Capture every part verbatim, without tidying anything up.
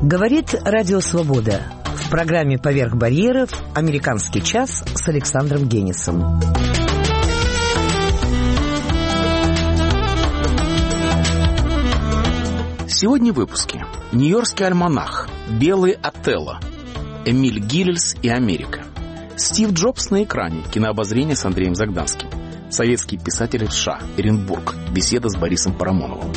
Говорит Радио Свобода. В программе «Поверх барьеров» «Американский час» с Александром Генисом. Сегодня в выпуске. Нью-Йоркский альманах, Белый Отелло, Эмиль Гиллельс и Америка, Стив Джобс на экране, кинообозрение с Андреем Загданским, советский писатель в США, Оренбург, беседа с Борисом Парамоновым.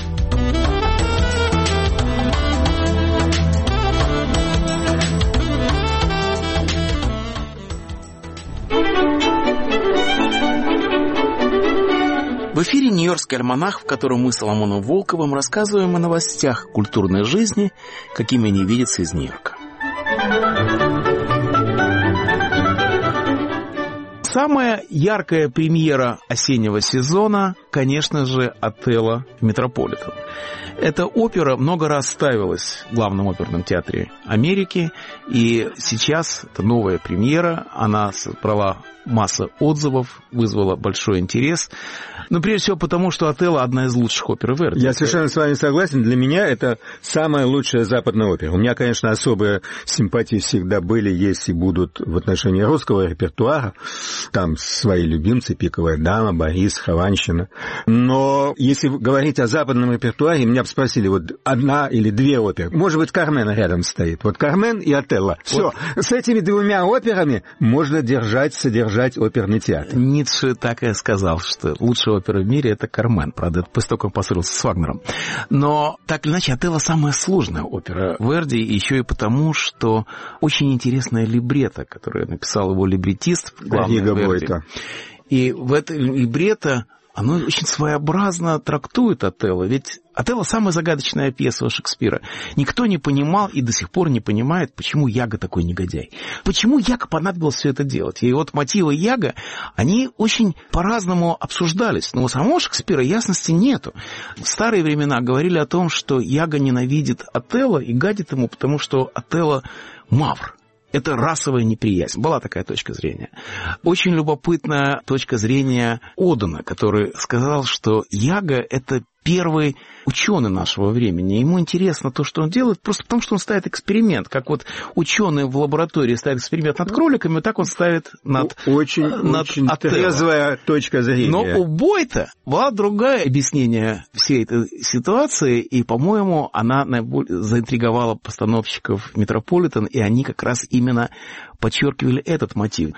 В эфире «Нью-Йоркский альманах», в котором мы с Соломоном Волковым рассказываем о новостях культурной жизни, какими они видятся из Нью-Йорка. Самая яркая премьера осеннего сезона, конечно же, «Отелло» в Метрополитен. Эта опера много раз ставилась в главном оперном театре Америки, и сейчас это новая премьера, она собрала массу отзывов, вызвала большой интерес. Но прежде всего потому, что «Отелло» одна из лучших опер Верди. Я совершенно с вами согласен. Для меня это самая лучшая западная опера. У меня, конечно, особые симпатии всегда были, есть и будут в отношении русского репертуара. Там свои любимцы: «Пиковая дама», «Борис», «Хованщина». Но если говорить о западном репертуаре, меня бы спросили, вот одна или две оперы. Может быть, «Кармен» рядом стоит. Вот «Кармен» и «Отелло». Все. Вот. С этими двумя операми можно держать, содержать оперный театр. Ницше так и сказал, что лучшая опера в мире — это «Кармен». Правда, это после того, как он поссорился с Вагнером. Но, так или иначе, «Отелло» самая сложная опера Верди, еще и потому, что очень интересная либретто, которую написал его либретист, главный Верди. И в это либретто оно очень своеобразно трактует «Отелло», ведь «Отелло» — самая загадочная пьеса у Шекспира. Никто не понимал и до сих пор не понимает, почему Яго такой негодяй. Почему Яго понадобилось все это делать. И вот мотивы Яго, они очень по-разному обсуждались. Но у самого Шекспира ясности нету. В старые времена говорили о том, что Яго ненавидит Отелло и гадит ему, потому что Отелло — мавр. Это расовая неприязнь. Была такая точка зрения. Очень любопытная точка зрения Одена, который сказал, что Яго — это первый ученый нашего времени. Ему интересно то, что он делает, просто потому, что он ставит эксперимент. Как вот ученые в лаборатории ставят эксперимент над кроликами, так он ставит над Очень, над очень трезвая точка зрения. Но у Бойта было другое объяснение всей этой ситуации, и, по-моему, она наиболее заинтриговала постановщиков Метрополитен, и они как раз именно подчеркивали этот мотив.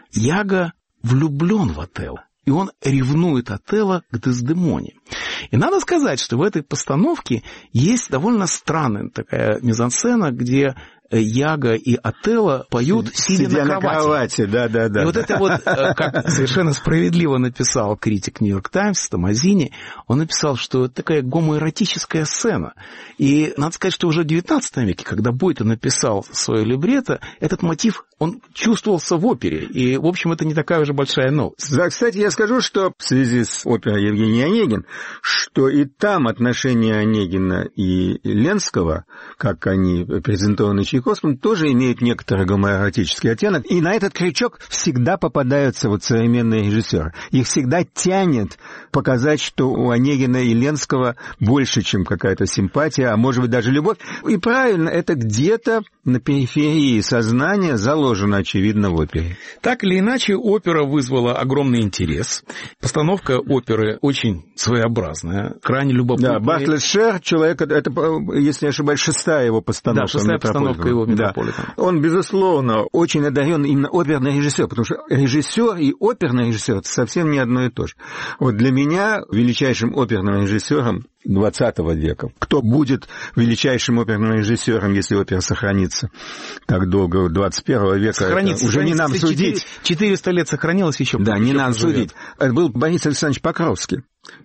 Яго влюблен в Отелло, и он ревнует Отелло к Дездемоне. И надо сказать, что в этой постановке есть довольно странная такая мизансцена, где Яго и Отелло поют, сидя, сидя на кровати. кровати. Да, да, да, и да. вот это вот, как совершенно справедливо написал критик «Нью-Йорк Таймс» Томазини, он написал, что это такая гомоэротическая сцена. И надо сказать, что уже в девятнадцатом веке, когда Бойтон написал свое либретто, этот мотив, он чувствовался в опере. И, в общем, это не такая уже большая новость. Да, кстати, я скажу, что в связи с оперой Евгений Онегин, что и там отношения Онегина и Ленского, как они презентованы Чайковским, тоже имеют некоторый гомоэротический оттенок. И на этот крючок всегда попадаются вот современные режиссеры. Их всегда тянет показать, что у Онегина и Ленского больше, чем какая-то симпатия, а может быть даже любовь. И правильно, это где-то на периферии сознания заложено, очевидно, в опере. Так или иначе, опера вызвала огромный интерес. Постановка оперы очень своеобразная, крайне любопытная. Да, Бартлетт Шер, человек, это, если не ошибаюсь, шестая его постановка. Да, шестая постановка его в Метрополитен. Да. Он, безусловно, очень одарен именно оперный режиссер, потому что режиссер и оперный режиссер — это совсем не одно и то же. Вот для меня величайшим оперным режиссером двадцатого века. Кто будет величайшим оперным режиссером, если опера сохранится так долго, двадцать первого века, сохранится, уже не нам судить. четыреста лет сохранилось еще. Да, не нам судить. Это был Борис Александрович Покровский.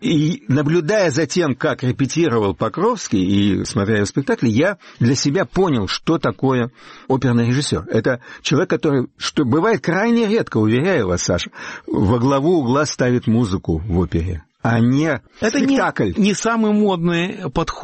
И наблюдая за тем, как репетировал Покровский и смотря его спектакли, я для себя понял, что такое оперный режиссер. Это человек, который, что бывает крайне редко, уверяю вас, Саша, во главу угла ставит музыку в опере, а не это спектакль. Не, не самый модный подход.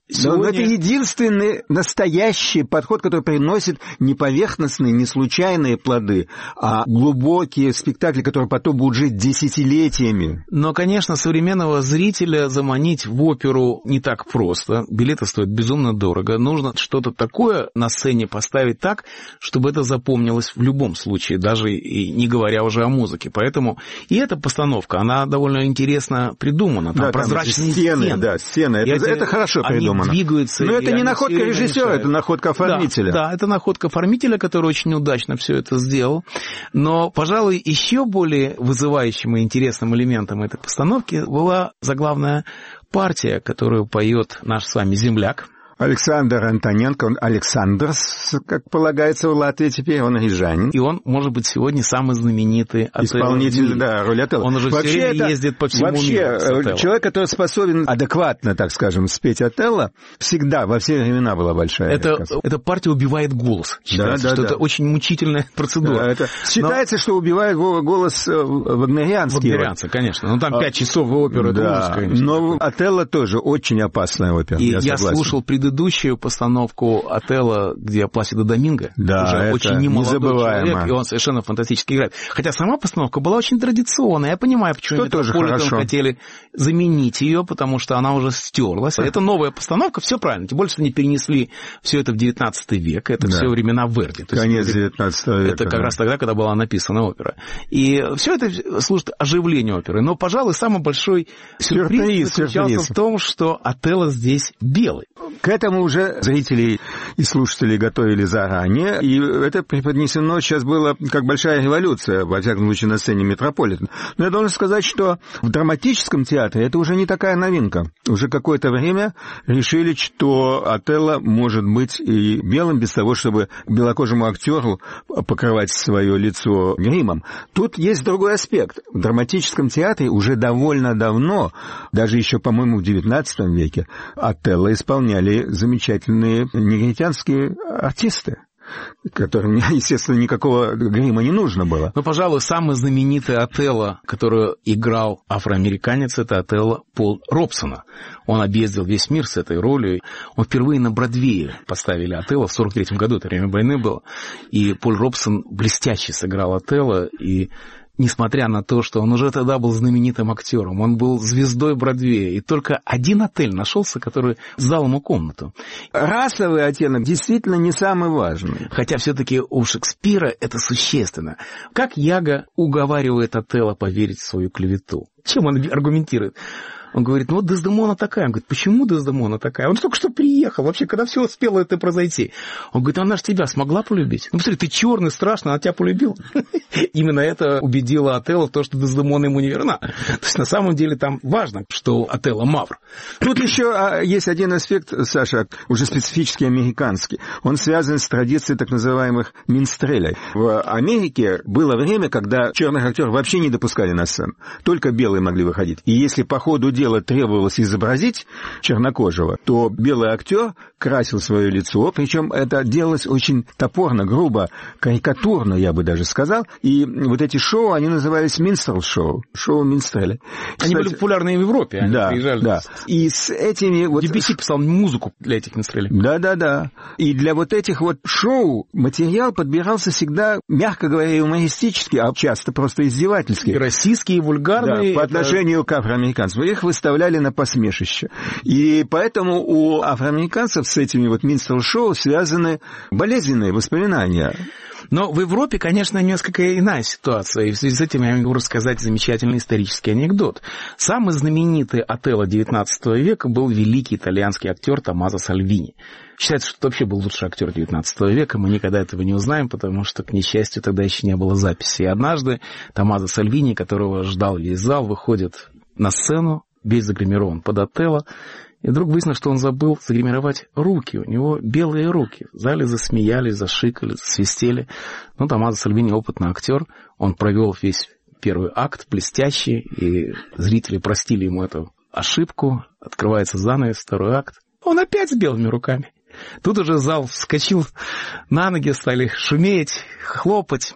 Сегодня... Но это единственный настоящий подход, который приносит не поверхностные, не случайные плоды, а глубокие спектакли, которые потом будут жить десятилетиями. Но, конечно, современного зрителя заманить в оперу не так просто. Билеты стоят безумно дорого. Нужно что-то такое на сцене поставить так, чтобы это запомнилось в любом случае, даже и не говоря уже о музыке. Поэтому и эта постановка, она довольно интересно придумана. Там да, прозрачные там стены, стены. Да, стены. Это, это хорошо придумано. Двигаются. Но это не находка режиссера, это находка оформителя. Да, да, это находка оформителя, который очень удачно все это сделал. Но, пожалуй, еще более вызывающим и интересным элементом этой постановки была заглавная партия, которую поет наш с вами земляк. Александр Антоненко, он Александрс, как полагается в Латвии теперь, он рижанин. И он, может быть, сегодня самый знаменитый Отелло. Исполнитель, да, роли Отелло. Он уже вообще все время это, ездит по всему вообще, миру. Вообще, человек, который способен адекватно, так скажем, спеть Отелло, всегда, во все времена была большая. Это, эта партия убивает голос. Считается, да, да, что да. это очень мучительная процедура. Да, это... Считается, Но... что убивает голос вагнерианский. Вагнерианцы, конечно. Ну, там а... пять часов оперы, да, это ужас, конечно. Но Отелло тоже очень опасная опера. И я, я слушал предыдущую предыдущую постановку Отелло, где Пласидо Доминго, да, уже очень немолодой человек, и он совершенно фантастически играет. Хотя сама постановка была очень традиционная. Я понимаю, почему Метрополитен хотели заменить ее, потому что она уже стерлась. Это новая постановка, все правильно. Тем более, что они перенесли все это в девятнадцатый век. Это да. все времена Верди. Конец девятнадцатого века. Это как да. раз тогда, когда была написана опера. И все это служит оживлению оперы. Но, пожалуй, самый большой сюрприз, сюрприз заключался сюрприз. в том, что Отелло здесь белый. К этому уже зрители и слушатели готовили заранее, и это преподнесено сейчас было как большая революция, во всяком случае, на сцене Метрополитена. Но я должен сказать, что в драматическом театре это уже не такая новинка. Уже какое-то время решили, что Отелло может быть и белым без того, чтобы белокожему актеру покрывать свое лицо гримом. Тут есть другой аспект. В драматическом театре уже довольно давно, даже еще, по-моему, в девятнадцатом веке, Отелло исполняли замечательные негритянские артисты, которым, естественно, никакого грима не нужно было. Ну, пожалуй, самый знаменитый Отелло, который играл афроамериканец, это Отелло Пол Робсона. Он объездил весь мир с этой ролью. Он впервые на Бродвее поставили Отелло в сорок третьем году, это время войны было. И Пол Робсон блестяще сыграл Отелло, и несмотря на то, что он уже тогда был знаменитым актером, он был звездой Бродвея, и только один отель нашелся, который сдал ему комнату. Расовый оттенок действительно не самый важный. Хотя все-таки у Шекспира это существенно. Как Яго уговаривает Отелло поверить в свою клевету? Чем он аргументирует? Он говорит, ну вот Дездемона такая. Он говорит, почему Дездемона такая? Он только что приехал, вообще, когда все успело это произойти. Он говорит, она же тебя смогла полюбить? Ну, посмотри, ты черный, страшный, она тебя полюбила. Именно это убедило Отелло в том, что Дездемона ему не верна. То есть, на самом деле, там важно, что Отелло мавр. Тут еще есть один аспект, Саша, уже специфически американский. Он связан с традицией так называемых минстрелей. В Америке было время, когда черных актеров вообще не допускали на сцену. Только белые могли выходить. И если по ходу дела требовалось изобразить чернокожего, то белый актер красил свое лицо, причем это делалось очень топорно, грубо, карикатурно, я бы даже сказал. И вот эти шоу, они назывались минстрел-шоу, шоу минстреля. Они были популярны и в Европе, они да, приезжали. Да. И с этими... Вот... Дебюсси писал музыку для этих минстрелей. Да-да-да. И для вот этих вот шоу материал подбирался всегда, мягко говоря, юмористический, а часто просто издевательский. И российские, и вульгарные. Да, по отношению это... к афроамериканцам. Их выставляли на посмешище. И поэтому у афроамериканцев с этими вот минстрел-шоу связаны болезненные воспоминания. Но в Европе, конечно, несколько иная ситуация. И в связи с этим я могу рассказать замечательный исторический анекдот. Самый знаменитый Отелло девятнадцатого века был великий итальянский актер Томмазо Сальвини. Считается, что это вообще был лучший актер девятнадцатого века. Мы никогда этого не узнаем, потому что, к несчастью, тогда еще не было записи. И однажды Томмазо Сальвини, которого ждал весь зал, выходит на сцену, весь загримирован под Отелло, и вдруг выяснилось, что он забыл загримировать руки. У него белые руки. В зале засмеялись, зашикали, засвистели. Но Томмазо Сальвини опытный актер. Он провел весь первый акт блестящий, и зрители простили ему эту ошибку. Открывается занавес, второй акт. Он опять с белыми руками. Тут уже зал вскочил на ноги, стали шуметь, хлопать.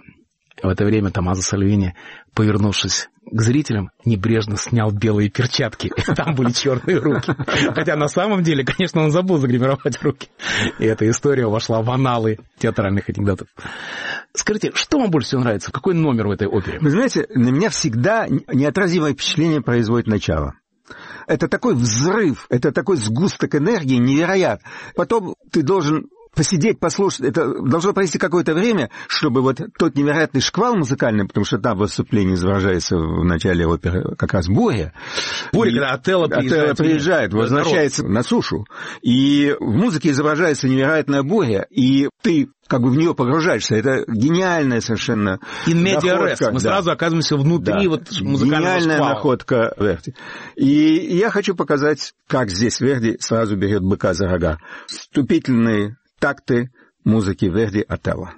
В это время Томмазо Сальвини, повернувшись к зрителям, небрежно снял белые перчатки. Там были черные руки. Хотя на самом деле, конечно, он забыл загримировать руки. И эта история вошла в анналы театральных анекдотов. Скажите, что вам больше всего нравится? Какой номер в этой опере? Вы знаете, на меня всегда неотразимое впечатление производит начало. Это такой взрыв, это такой сгусток энергии невероятный. Потом ты должен посидеть, послушать, это должно пройти какое-то время, чтобы вот тот невероятный шквал музыкальный, потому что там в выступлении изображается в начале оперы как раз буря. Буря, когда Отелло приезжает, Отелло приезжает возвращается народ на сушу. И в музыке изображается невероятная буря, и ты как бы в нее погружаешься. Это гениальная совершенно In media находка. res. Мы да. сразу оказываемся внутри да. вот музыкального Гениальная шквала. Находка Верди. И я хочу показать, как здесь Верди сразу берет быка за рога. Вступительные такты музыки Верди «Отелло».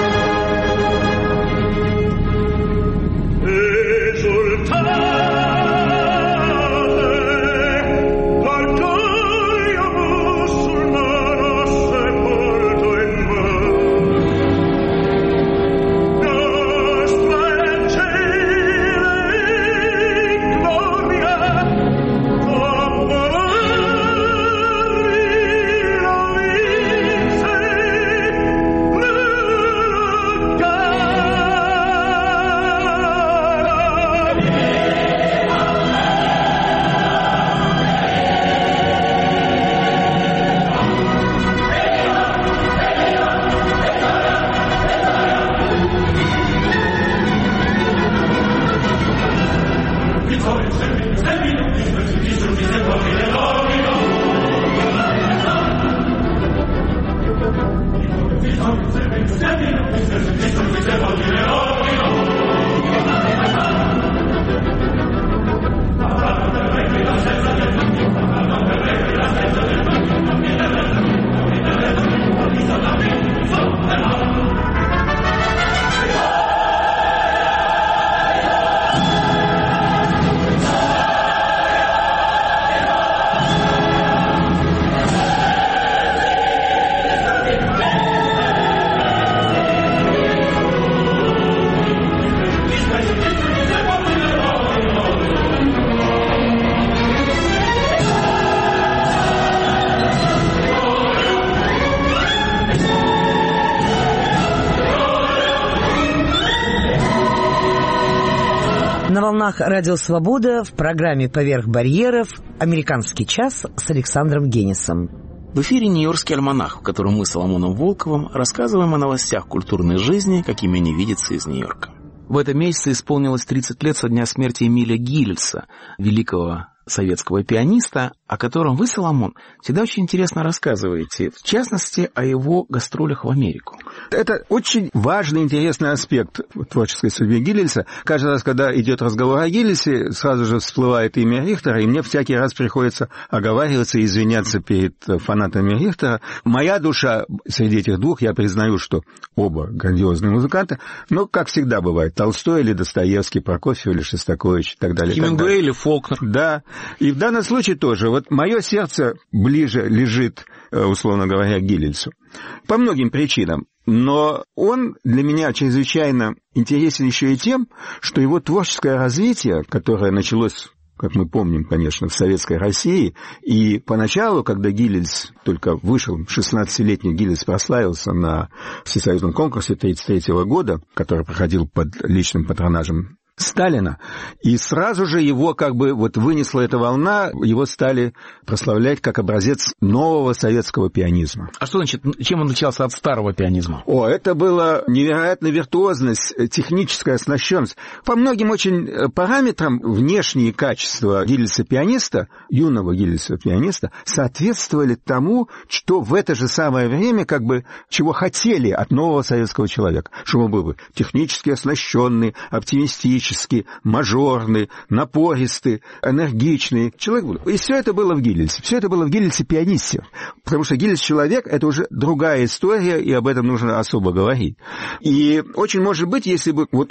На волнах «Радио Свобода» в программе «Поверх барьеров» «Американский час» с Александром Генисом. В эфире «Нью-Йоркский альманах», в котором мы с Соломоном Волковым рассказываем о новостях культурной жизни, какими они видятся из Нью-Йорка. В этом месяце исполнилось тридцать лет со дня смерти Эмиля Гиллельса, великого советского пианиста, о котором вы, Соломон, всегда очень интересно рассказываете, в частности, о его гастролях в Америку. Это очень важный, интересный аспект творческой судьбы Гиллельса. Каждый раз, когда идет разговор о Гиллельсе, сразу же всплывает имя Рихтера, и мне всякий раз приходится оговариваться и извиняться перед фанатами Рихтера. Моя душа среди этих двух, я признаю, что оба грандиозные музыканты, но, как всегда бывает, Толстой или Достоевский, Прокофьев или Шостакович и так далее. Хемингуэй или Фолкнер. Да. И в данном случае тоже. Вот мое сердце ближе лежит, условно говоря, к Гиллельсу. По многим причинам. Но он для меня чрезвычайно интересен еще и тем, что его творческое развитие, которое началось, как мы помним, конечно, в Советской России, и поначалу, когда Гиллельс только вышел, шестнадцатилетний Гиллельс прославился на всесоюзном конкурсе тридцать третьего года, который проходил под личным патронажем Сталина, и сразу же его как бы вот вынесла эта волна, его стали прославлять как образец нового советского пианизма. А что значит, чем он отличался от старого пианизма? О, это была невероятная виртуозность, техническая оснащенность. По многим очень параметрам внешние качества Гиллельса-пианиста, юного Гиллельса-пианиста, соответствовали тому, что в это же самое время как бы чего хотели от нового советского человека. Чтобы он был бы технически оснащенный, оптимистичный, мажорный, напористый, энергичный человек. И все это было в Гиллельсе. Все это было в Гиллельсе-пианисте. Потому что Гиллельс-человек — это уже другая история, и об этом нужно особо говорить. И очень может быть, если бы вот он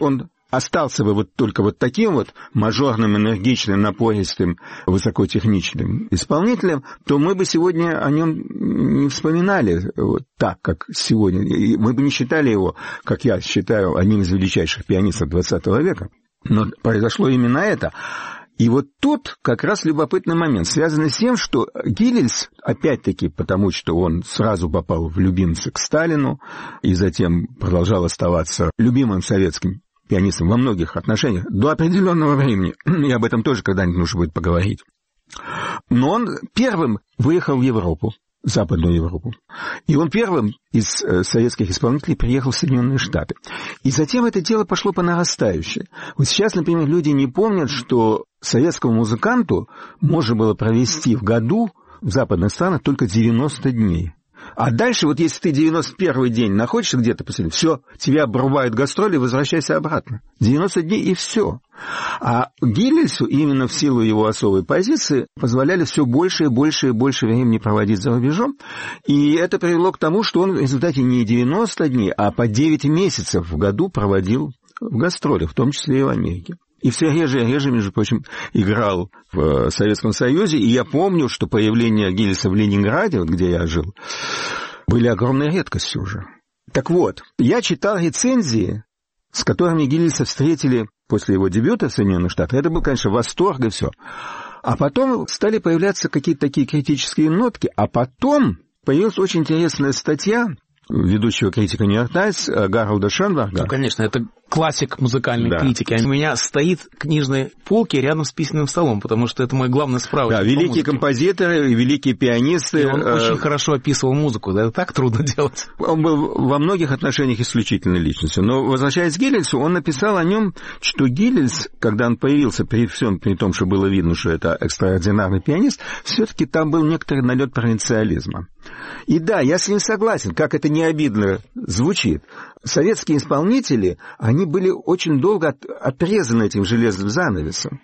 остался бы вот только вот таким вот мажорным, энергичным, напористым, высокотехничным исполнителем, то мы бы сегодня о нем не вспоминали вот так, как сегодня. И мы бы не считали его, как я считаю, одним из величайших пианистов двадцатого века. Но произошло именно это. И вот тут как раз любопытный момент, связанный с тем, что Гиллельс, опять-таки потому, что он сразу попал в любимцы к Сталину и затем продолжал оставаться любимым советским пианистом во многих отношениях, до определенного времени, и об этом тоже когда-нибудь нужно будет поговорить. Но он первым выехал в Европу, в Западную Европу, и он первым из советских исполнителей приехал в Соединенные Штаты. И затем это дело пошло по нарастающей. Вот сейчас, например, люди не помнят, что советскому музыканту можно было провести в году в западных странах только девяносто дней. А дальше, вот если ты девяносто первый день находишься где-то посреди, все, тебя обрубают гастроли, возвращайся обратно. девяносто дней и все. А Гиллельсу, именно в силу его особой позиции, позволяли все больше и больше и больше времени проводить за рубежом. И это привело к тому, что он в результате не девяносто дней, а по девять месяцев в году проводил в гастролях, в том числе и в Америке. И все реже и реже, между прочим, играл в Советском Союзе. И я помню, что появление Гиллельса в Ленинграде, вот где я жил, были огромной редкостью уже. Так вот, я читал рецензии, с которыми Гиллельса встретили после его дебюта в Соединенных Штатах. Это был, конечно, восторг и все. А потом стали появляться какие-то такие критические нотки. А потом появилась очень интересная статья ведущего критика «Нью-Йорк Таймс» Гарольда Шенберга. Ну, конечно, это классик музыкальной да. критики. У меня стоит книжные полки рядом с письменным столом, потому что это мой главный справочник. Да, великие композиторы, великие пианисты. И он э... очень хорошо описывал музыку, да, это так трудно делать. Он был во многих отношениях исключительной личностью. Но, возвращаясь к Гиллельсу, он написал о нем, что Гиллельс, когда он появился, при всем при том, что было видно, что это экстраординарный пианист, все-таки там был некоторый налет провинциализма. И да, я с ним согласен, как это не обидно звучит. Советские исполнители, они были очень долго от, отрезаны этим железным занавесом.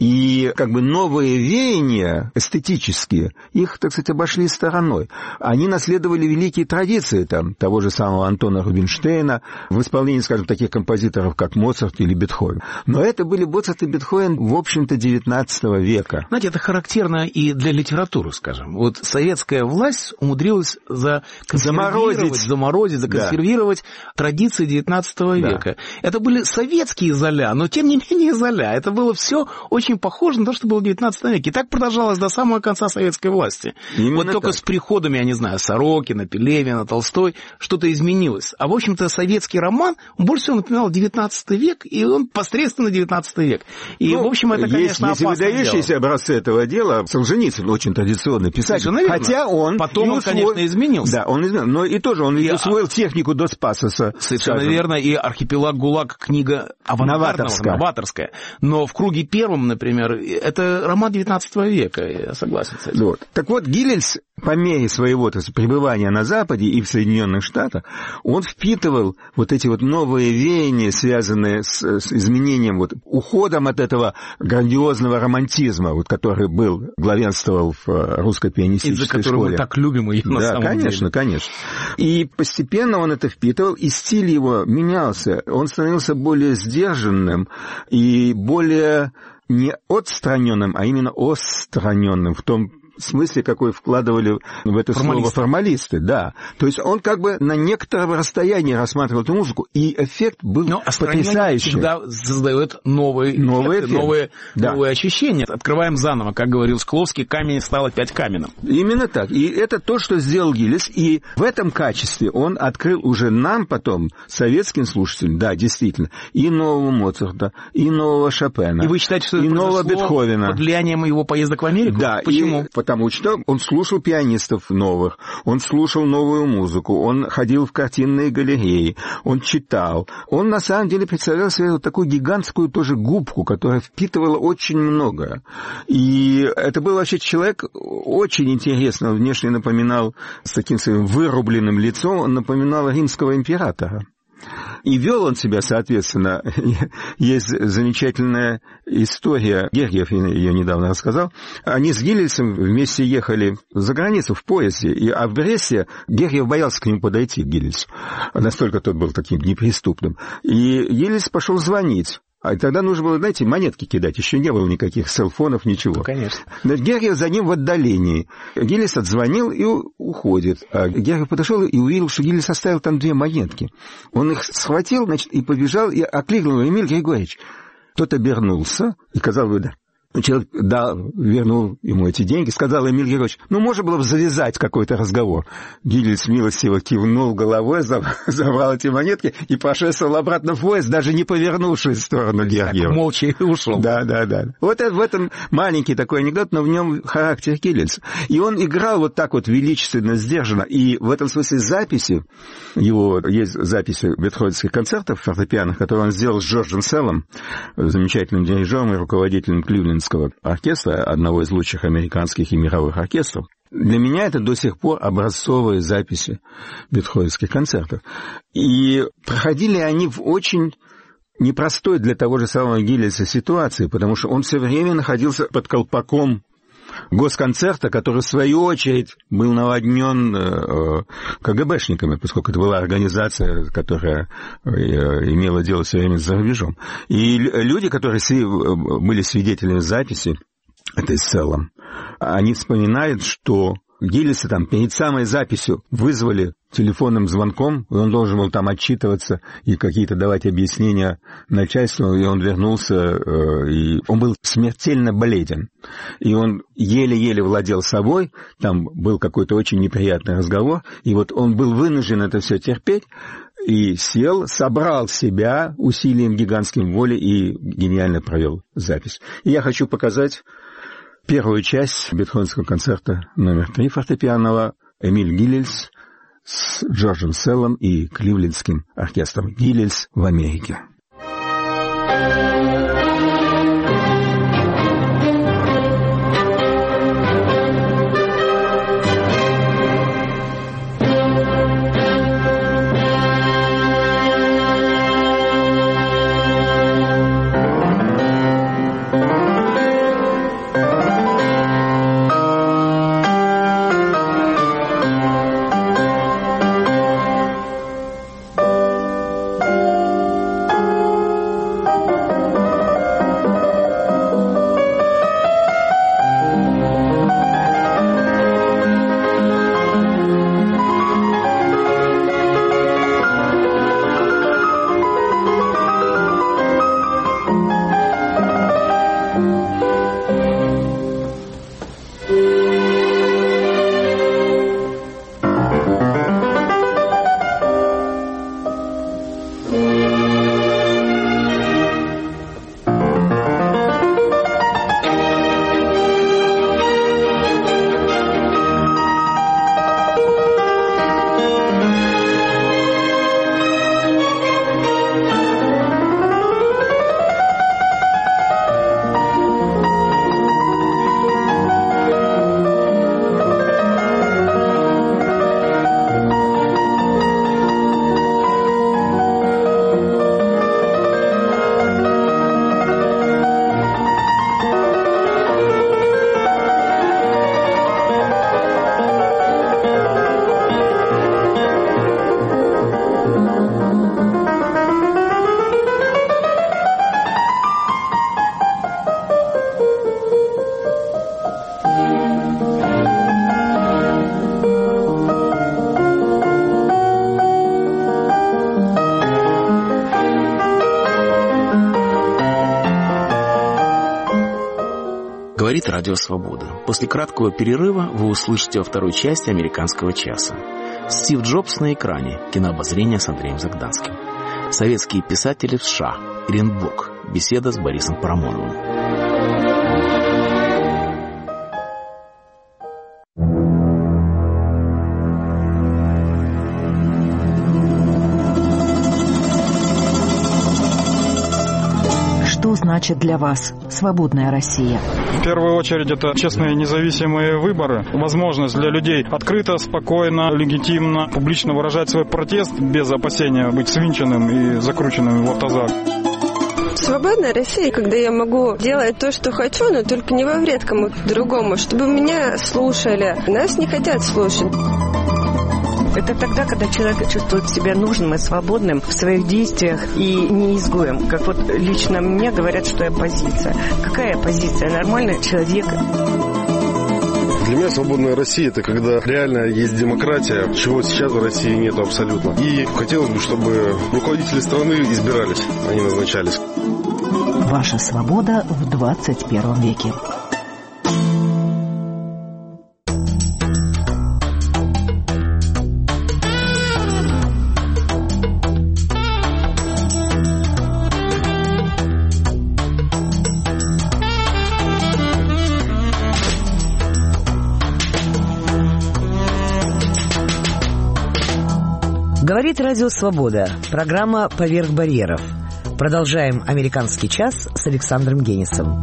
И как бы новые веяния эстетические, их, так сказать, обошли стороной. Они наследовали великие традиции там, того же самого Антона Рубинштейна в исполнении, скажем, таких композиторов, как Моцарт или Бетховен. Но это были Моцарт и Бетховен, в общем-то, девятнадцатого века. Знаете, это характерно и для литературы, скажем. Вот советская власть умудрилась законсервировать, заморозить, заморозить законсервировать да. традиции девятнадцатого да. века. Это были советские золя, но тем не менее золя. Это было все очень похоже на то, что было в девятнадцатом веке. И так продолжалось до самого конца советской власти. Именно вот только так. С приходами, я не знаю, Сорокина, Пелевина, Толстой, что-то изменилось. А в общем-то советский роман больше всего напоминал девятнадцатый век, и он посредственно девятнадцатый век. И ну, в общем это, конечно, есть, опасное есть выдающиеся дело. Образцы этого дела. Солженицын очень традиционный писатель. Хотя он потом он, усвоил... конечно, изменился. Да, он изменился. Но и тоже он и... усвоил технику Дос Пасоса. Совершенно верно. И «Архипелаг ГУЛАГ» книга авангардная, новаторская. Но в «Круге первом», например, это роман девятнадцатого века. Я согласен с этим. Вот. Так вот, Гиллельс по мере своего так сказать, пребывания на Западе и в Соединенных Штатах, он впитывал вот эти вот новые веяния, связанные с, с изменением, вот, уходом от этого грандиозного романтизма, вот, который был, главенствовал в русской пианистической школе. Из-за которого мы так любим ее на да, самом конечно, деле. Да, конечно, конечно. И постепенно он это впитывал, и стиль его менялся. Он становился более сдержанным и более не отстраненным, а именно отстраненным в том в смысле, какой вкладывали в это формалисты. Слово формалисты, да. То есть он как бы на некотором расстоянии рассматривал эту музыку, и эффект был но потрясающий. Всегда создает новые, новые, эффекты, новые, да. новые ощущения. Открываем заново, как говорил Шкловский, камень стал опять каменным. Именно так. И это то, что сделал Гиллельс, и в этом качестве он открыл уже нам потом, советским слушателям, да, действительно, и нового Моцарта, и нового Шопена, и вы считаете, что и это нового Бетховена. Под влиянием его поездок в Америку? Да. Почему? И... Потому что он слушал пианистов новых, он слушал новую музыку, он ходил в картинные галереи, он читал. Он на самом деле представлял себе вот такую гигантскую тоже губку, которая впитывала очень многое. И это был вообще человек очень интересный. Он внешне напоминал, с таким своим вырубленным лицом, он напоминал римского императора. И вел он себя, соответственно, есть замечательная история, Гергиев ее недавно рассказал, они с Гиллельсом вместе ехали за границу в поезде, и, а в Бресте Гергиев боялся к нему подойти, к Гиллельсу, настолько тот был таким неприступным. И Гиллельс пошел звонить. А тогда нужно было, знаете, монетки кидать. Еще не было никаких селфонов, ничего. Ну, конечно. Но Гергиев за ним в отдалении. Гиллельс отзвонил и уходит. А Гергиев подошел и увидел, что Гиллельс оставил там две монетки. Он их схватил, значит, и побежал, и окликнул: Эмиль Григорьевич. Тот обернулся и, казалось бы, да. Человек дал, вернул ему эти деньги, сказал: Эмиль Григорьевич, ну, можно было бы завязать какой-то разговор. Гиллельс милостиво кивнул головой, забрал эти монетки и пошествовал обратно в поезд, даже не повернувшись в сторону Гергиева. Так молча и ушел. Да, да, да. Вот в этом маленький такой анекдот, но в нем характер Гиллельса. И он играл вот так вот величественно, сдержанно. И в этом смысле записи, его есть записи бетховенских концертов фортепиано, которые он сделал с Джорджем Селлом, замечательным дирижером и руководителем Кливленда оркестра, одного из лучших американских и мировых оркестров. Для меня это до сих пор образцовые записи бетховенских концертов. И проходили они в очень непростой для того же самого Гиллельса ситуации, потому что он все время находился под колпаком госконцерта, который, в свою очередь, был наводнен э, КГБшниками, поскольку это была организация, которая э, имела дело все время за рубежом. И люди, которые были свидетелями записи этой с Селлом, они вспоминают, что Гиллельса там перед самой записью вызвали телефонным звонком, и он должен был там отчитываться и какие-то давать объяснения начальству, и он вернулся, и он был смертельно бледен. И он еле-еле владел собой, там был какой-то очень неприятный разговор, и вот он был вынужден это все терпеть, и сел, собрал себя усилием гигантским воли и гениально провел запись. И я хочу показать первую часть бетховенского концерта номер три фортепианного Эмиль Гиллельс с Джорджем Селлом и Кливлендским оркестром. Гиллельс в Америке. Говорит Радио Свобода. После краткого перерыва вы услышите во второй части «Американского часа». Стив Джобс на экране. Кинообозрение с Андреем Загданским. Советские писатели в США. Оренбург. Беседа с Борисом Парамоновым. Что значит значит для вас свободная Россия? В первую очередь это честные независимые выборы, возможность для людей открыто, спокойно, легитимно, публично выражать свой протест без опасения быть свинченным и закрученным в автозак. Свободная Россия, когда я могу делать то, что хочу, но только не во вред кому-то другому, чтобы меня слушали. Нас не хотят слушать. Это тогда, когда человек чувствует себя нужным и свободным в своих действиях и не изгоем. Как вот лично мне говорят, что я оппозиция. Какая оппозиция? Нормальный человек. Для меня свободная Россия – это когда реально есть демократия, чего сейчас в России нет абсолютно. И хотелось бы, чтобы руководители страны избирались, а не назначались. Ваша свобода в двадцать первом веке. Говорит Радио Свобода. Программа «Поверх барьеров». Продолжаем «Американский час» с Александром Генисом.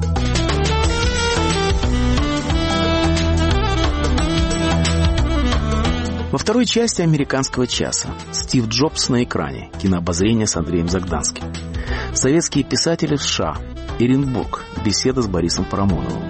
Во второй части «Американского часа» Стив Джобс на экране. Кинообозрение с Андреем Загданским. Советские писатели в США. Эренбург. Беседа с Борисом Парамоновым.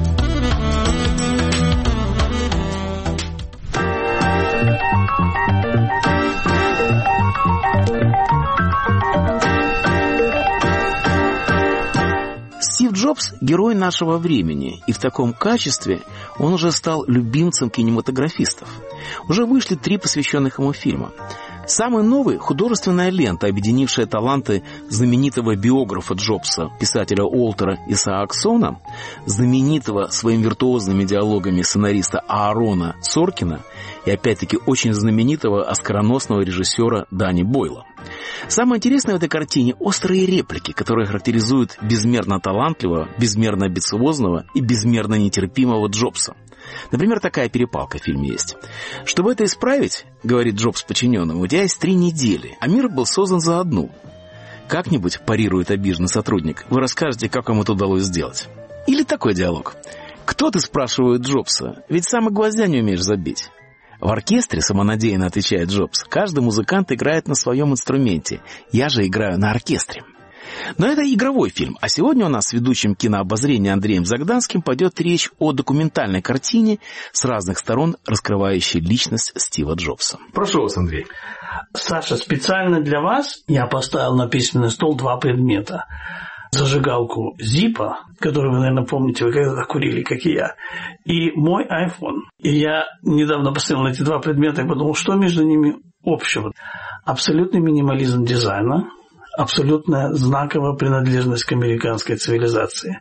Стив Джобс – герой нашего времени, и в таком качестве он уже стал любимцем кинематографистов. Уже вышли три посвященных ему фильма. Самый новый – художественная лента, объединившая таланты знаменитого биографа Джобса, писателя Уолтера Исааксона, знаменитого своими виртуозными диалогами сценариста Аарона Соркина и, опять-таки, очень знаменитого оскароносного режиссера Дани Бойла. Самое интересное в этой картине – острые реплики, которые характеризуют безмерно талантливого, безмерно амбициозного и безмерно нетерпимого Джобса. Например, такая перепалка в фильме есть. «Чтобы это исправить, — говорит Джобс подчиненным, — у тебя есть три недели, а мир был создан за одну. Как-нибудь, — парирует обиженный сотрудник, — вы расскажете, как вам это удалось сделать». Или такой диалог. «Кто ты, — спрашивает Джобса, — ведь сам и гвоздя не умеешь забить». «В оркестре, — самонадеянно отвечает Джобс, — каждый музыкант играет на своем инструменте. Я же играю на оркестре». Но это игровой фильм, а сегодня у нас с ведущим кинообозрения Андреем Загданским пойдет речь о документальной картине, с разных сторон раскрывающей личность Стива Джобса. Прошу вас, Андрей. Саша, специально для вас я поставил на письменный стол два предмета. Зажигалку Зиппо, которую вы, наверное, помните, вы когда-то курили, как и я, и мой iPhone. И я недавно посмотрел на эти два предмета и подумал, что между ними общего. Абсолютный минимализм дизайна, абсолютная знаковая принадлежность к американской цивилизации.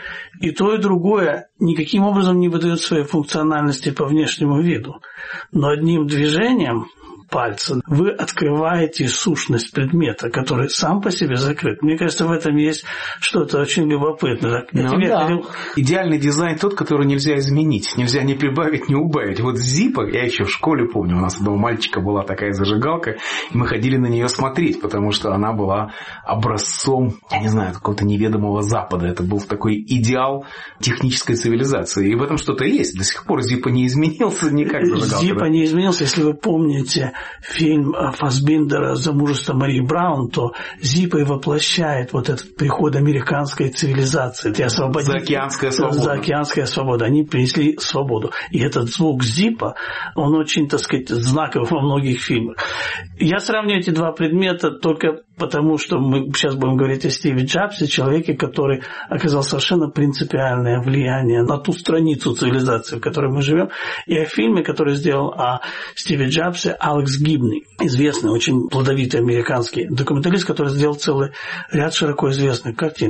И то, и другое никаким образом не выдает своей функциональности по внешнему виду. Но одним движением пальца вы открываете сущность предмета, который сам по себе закрыт. Мне кажется, в этом есть что-то очень любопытное. Ну, да. Говорю... Идеальный дизайн тот, который нельзя изменить. Нельзя ни прибавить, ни убавить. Вот Зиппо, я еще в школе помню, у нас у одного мальчика была такая зажигалка, и мы ходили на нее смотреть, потому что она была образцом, я не знаю, какого-то неведомого Запада. Это был такой идеал технической цивилизации. И в этом что-то есть. До сих пор Зиппо не изменился никак. Зиппо да? не изменился, если вы помните фильм Фассбиндера «Замужество Марии Браун», то Зиппо и воплощает вот этот приход американской цивилизации. Заокеанская свобода. Заокеанская свобода. Они принесли свободу. И этот звук Зиппо, он очень, так сказать, знаковый во многих фильмах. Я сравниваю эти два предмета только потому, что мы сейчас будем говорить о Стиве Джобсе, человеке, который оказал совершенно принципиальное влияние на ту страницу цивилизации, в которой мы живем, и о фильме, который сделал о Стиве Джобсе Алекс Гибни, известный, очень плодовитый американский документалист, который сделал целый ряд широко известных картин.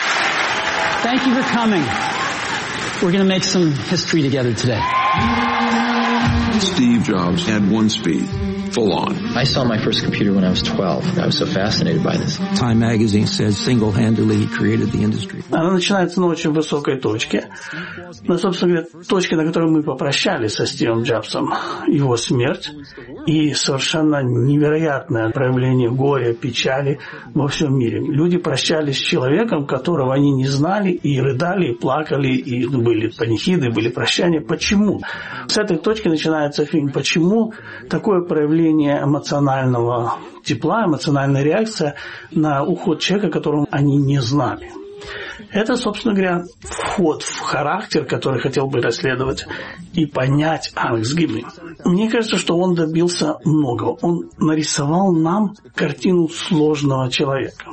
Thank you for coming. We're going to make some history together today. Steve Jobs had one speed. full on. I saw my first computer when I was twelve. I was so fascinated by this. Time magazine says single-handedly he created the industry. Она начинается на очень высокой точке. Но, собственно говоря, точка, на которой мы попрощались со Стивом Джобсом, его смерть и совершенно невероятное проявление горя, печали во всем мире. Люди прощались с человеком, которого они не знали, и рыдали, и плакали, и были панихиды, были прощания. Почему? С этой точки начинается фильм. Почему такое проявление эмоционального тепла, эмоциональная реакция на уход человека, которого они не знали? Это, собственно говоря, вход в характер, который хотел бы расследовать и понять Алекс Гибли. Мне кажется, что он добился многого. Он нарисовал нам картину сложного человека.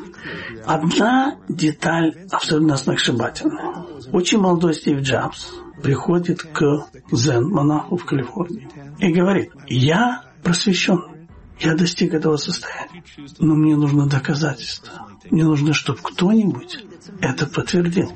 Одна деталь абсолютно сногсшибательная. Очень молодой Стив Джобс приходит к зен-монаху в Калифорнии и говорит: «Я просвещен, я достиг этого состояния, но мне нужно доказательства. Мне нужно, чтобы кто-нибудь это подтвердил».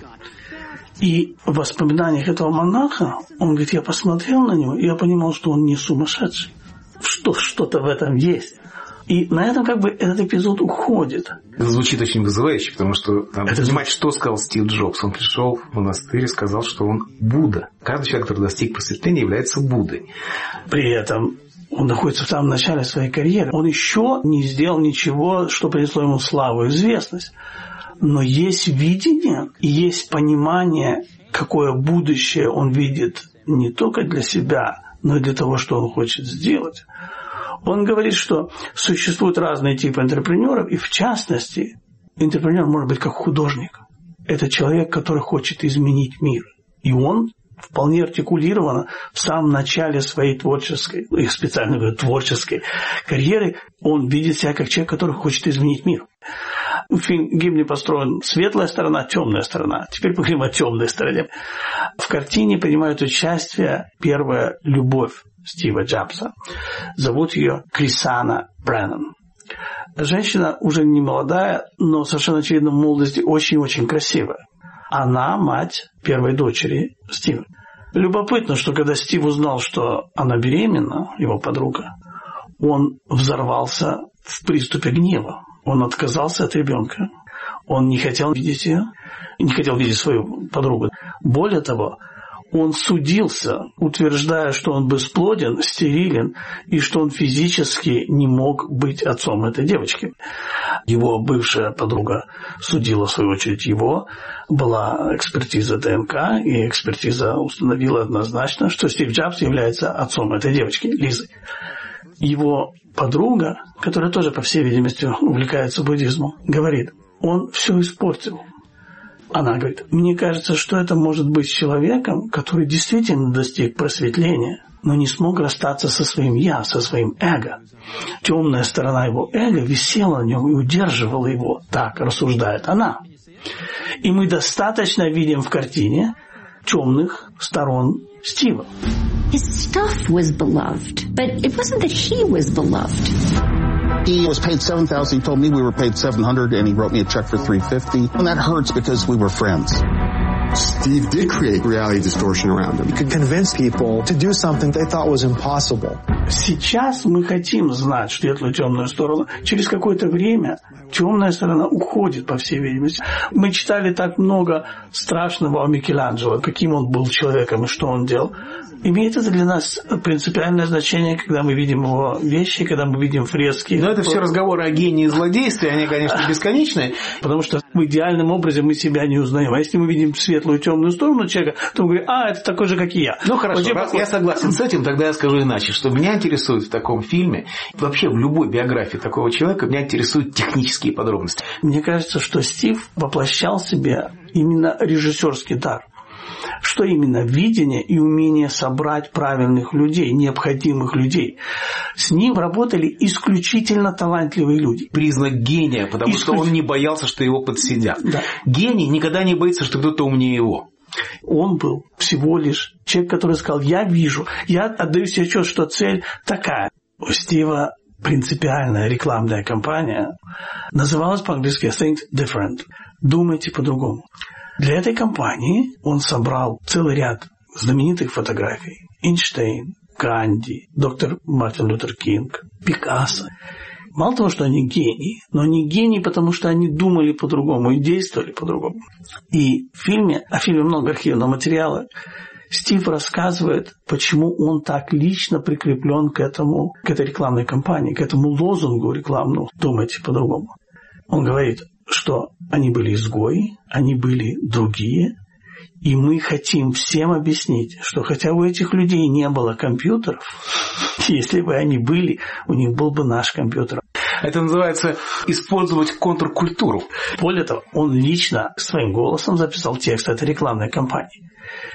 И в воспоминаниях этого монаха он говорит: я посмотрел на него, и я понимал, что он не сумасшедший, что что-то в этом есть. И на этом как бы этот эпизод уходит. Это звучит очень вызывающе, потому что надо это понимать, что сказал Стив Джобс. Он пришел в монастырь и сказал, что он Будда. Каждый человек, который достиг просветления, является Буддой. При этом он находится в самом начале своей карьеры. Он еще не сделал ничего, что принесло ему славу и известность. Но есть видение и есть понимание, какое будущее он видит не только для себя, но и для того, что он хочет сделать. Он говорит, что существуют разные типы интерпренеров, и в частности, интерпренер может быть как художник. Это человек, который хочет изменить мир. И он вполне артикулированно в самом начале своей творческой, их специально говорю, творческой карьеры, он видит себя как человек, который хочет изменить мир. Фильм Гибли построен светлая сторона, темная сторона. Теперь поговорим о темной стороне. В картине принимает участие первая любовь Стива Джобса. Зовут ее Крисана Бреннан. Женщина уже не молодая, но совершенно очевидно в молодости очень-очень красивая. Она мать первой дочери Стива. Любопытно, что когда Стив узнал, что она беременна, его подруга, он взорвался в приступе гнева. Он отказался от ребенка. Он не хотел видеть ее, не хотел видеть свою подругу. Более того, он судился, утверждая, что он бесплоден, стерилен, и что он физически не мог быть отцом этой девочки. Его бывшая подруга судила, в свою очередь, его. Была экспертиза ДНК, и экспертиза установила однозначно, что Стив Джобс является отцом этой девочки, Лизы. Его подруга, которая тоже, по всей видимости, увлекается буддизмом, говорит: он все испортил. Она говорит: мне кажется, что это может быть человеком, который действительно достиг просветления, но не смог расстаться со своим «я», со своим эго. Темная сторона его эго висела на нем и удерживала его. Так рассуждает она. И мы достаточно видим в картине темных сторон Стива. His stuff was beloved, but it wasn't that he was beloved. He was paid seven thousand dollars. He told me we were paid seven hundred dollars, and he wrote me a check for three hundred fifty dollars. And that hurts because we were friends. Steve did create reality distortion around him. He could convince people to do something they thought was impossible. Сейчас мы хотим знать светлую и темную сторону. Через какое-то время темная сторона уходит, по всей видимости. Мы читали так много страшного о Микеланджело, каким он был человеком и что он делал. Имеет это для нас принципиальное значение, когда мы видим его вещи, когда мы видим фрески. Но это все разговоры о гении и злодействе, они, конечно, бесконечные. Потому что в идеальном образе мы себя не узнаем. А если мы видим светлую и темную сторону человека, то мы говорим: а, это такой же, как и я. Ну, хорошо, раз я согласен с этим, тогда я скажу иначе, что меня интересует в таком фильме, вообще в любой биографии такого человека, меня интересуют технические подробности. Мне кажется, что Стив воплощал в себе именно режиссерский дар. Что именно? Видение и умение собрать правильных людей, необходимых людей. С ним работали исключительно талантливые люди. Признак гения, потому Исключ... что он не боялся, что его подсидят. Да. Гений никогда не боится, что кто-то умнее его. Он был всего лишь человек, который сказал: я вижу, я отдаю себе отчет, что цель такая. У Стива принципиальная рекламная кампания называлась по-английски Think Different. Думайте по-другому. Для этой кампании он собрал целый ряд знаменитых фотографий. Эйнштейн, Ганди, доктор Мартин Лютер Кинг, Пикассо. Мало того, что они гении, но они гении, потому что они думали по-другому и действовали по-другому. И в фильме, а в фильме много архивного материала, Стив рассказывает, почему он так лично прикреплен к этому, к этой рекламной кампании, к этому лозунгу рекламному «Думайте по-другому». Он говорит, что они были изгои, они были другие, и мы хотим всем объяснить, что хотя у этих людей не было компьютеров, если бы они были, у них был бы наш компьютер. Это называется использовать контркультуру. Более того, он лично своим голосом записал текст этой рекламной кампании.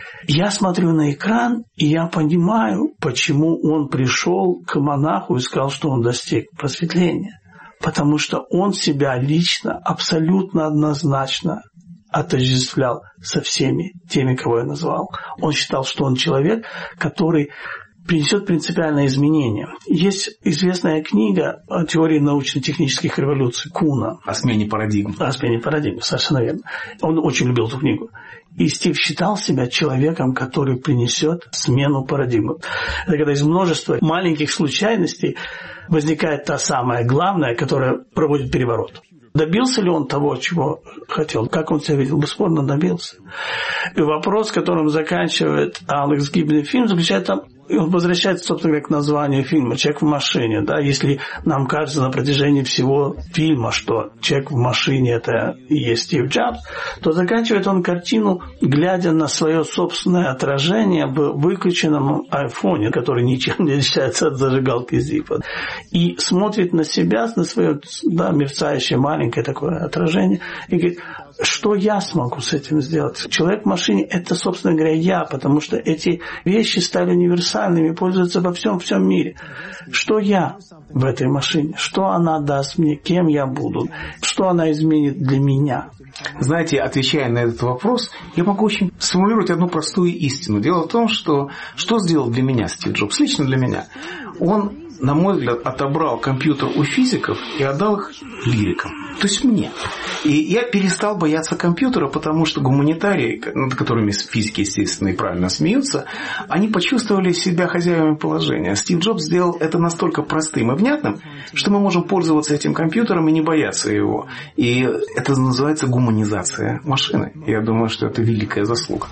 Я смотрю на экран, и я понимаю, почему он пришел к монаху и сказал, что он достиг просветления. Потому что он себя лично, абсолютно однозначно отождествлял со всеми теми, кого я назвал. Он считал, что он человек, который принесет принципиальное изменение. Есть известная книга о теории научно-технических революций Куна. О смене парадигм. О смене парадигм, совершенно верно. Он очень любил эту книгу. И Стив считал себя человеком, который принесет смену парадигмы. Это когда из множества маленьких случайностей возникает та самая главная, которая проводит переворот. Добился ли он того, чего хотел? Как он себя видел? Бесспорно, добился. И вопрос, которым заканчивает Алекс Гибней фильм, заключается, и он возвращается, собственно говоря, к названию фильма «Человек в машине». Да? Если нам кажется на протяжении всего фильма, что человек в машине – это и есть Стив Джобс, то заканчивает он картину, глядя на свое собственное отражение в выключенном айфоне, который ничем не отличается от зажигалки Зиппа, и смотрит на себя, на свое да, мерцающее маленькое такое отражение, и говорит, что я смогу с этим сделать? Человек в машине – это, собственно говоря, я, потому что эти вещи стали универсальными, пользуются во всем, всем мире. Что я в этой машине? Что она даст мне? Кем я буду? Что она изменит для меня? Знаете, отвечая на этот вопрос, я могу очень сформулировать одну простую истину. Дело в том, что что сделал для меня Стив Джобс, лично для меня? Он, на мой взгляд, отобрал компьютер у физиков и отдал их лирикам, то есть мне. И я перестал бояться компьютера, потому что гуманитарии, над которыми физики, естественно, и правильно смеются, они почувствовали себя хозяевами положения. Стив Джобс сделал это настолько простым и внятным, что мы можем пользоваться этим компьютером и не бояться его. И это называется гуманизация машины. Я думаю, что это великая заслуга.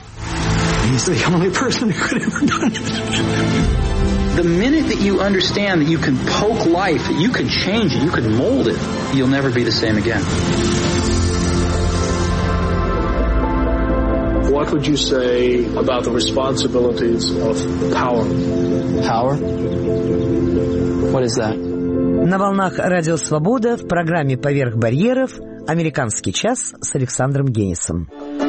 The minute that you understand that you can poke life, that you can change it, you can mold it, you'll never be the same again. What would you say about the responsibilities of power? Power? What is that? На волнах Радио Свобода в программе «Поверх барьеров» «Американский час» с Александром Генисом.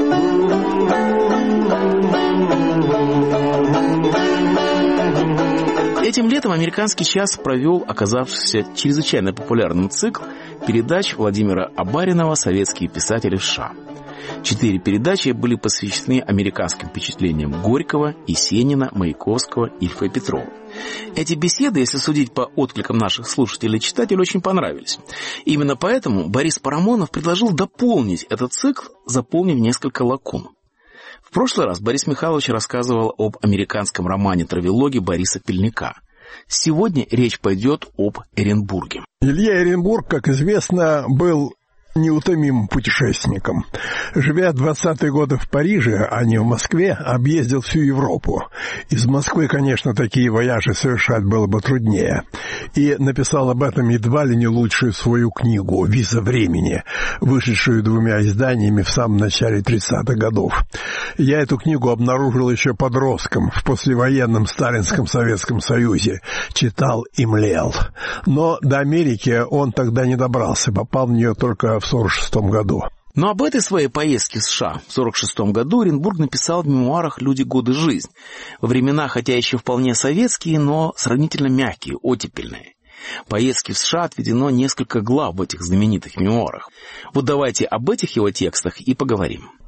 Этим летом «Американский час» провел оказавшийся чрезвычайно популярным цикл передач Владимира Абаринова «Советские писатели в США». Четыре передачи были посвящены американским впечатлениям Горького, Есенина, Маяковского, Ильфа и Петрова. Эти беседы, если судить по откликам наших слушателей и читателей, очень понравились. Именно поэтому Борис Парамонов предложил дополнить этот цикл, заполнив несколько лакун. В прошлый раз Борис Михайлович рассказывал об американском романе-травелоге Бориса Пельника. Сегодня речь пойдет об Эренбурге. Илья Эренбург, как известно, был неутомимым путешественником. Живя двадцатые годы в Париже, а не в Москве, объездил всю Европу. Из Москвы, конечно, такие вояжи совершать было бы труднее. И написал об этом едва ли не лучшую свою книгу «Виза времени», вышедшую двумя изданиями в самом начале тридцатых годов. Я эту книгу обнаружил еще подростком в послевоенном Сталинском Советском Союзе. Читал и млел. Но до Америки он тогда не добрался, попал в нее только в сорок шестом году. Но об этой своей поездке в США в сорок шестом году Эренбург написал в мемуарах «Люди, годы, жизнь». Во времена, хотя еще вполне советские, но сравнительно мягкие, оттепельные. Поездке в США отведено несколько глав в этих знаменитых мемуарах. Вот давайте об этих его текстах и поговорим.